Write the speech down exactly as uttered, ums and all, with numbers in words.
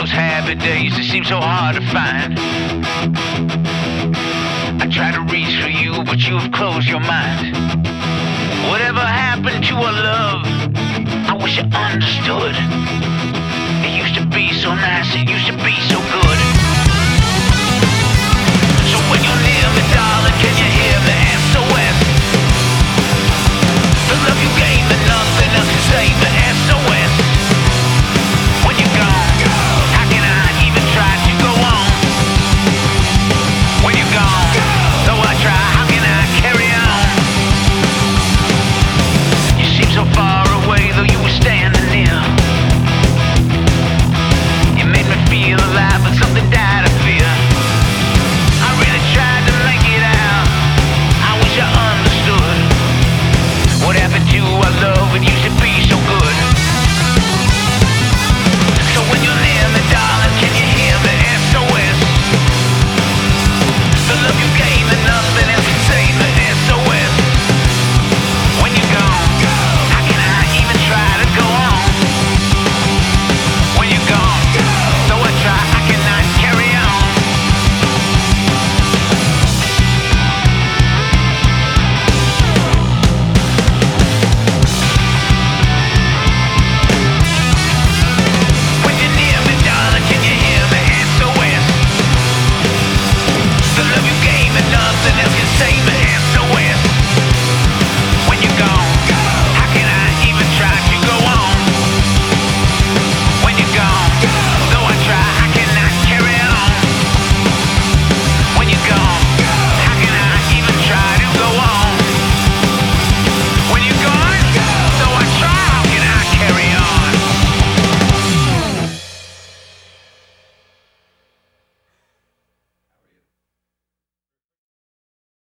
those happy days that seem so hard to find. I try to reach for you, but you have closed your mind. Whatever happened to our love? I wish I understood. It used to be so nice, it used to be so good. So when you're near me, darling, can you hear me? S O S. The love you gave me, nothing else can save me. S O S. When you're gone, how can I even try to go on? When you're gone, though I try, how can I carry on? You seem so far away, though you were standing near. You made me feel alive, but something died of fear. I really tried to make it out. I wish I understood what happened to our love. It used to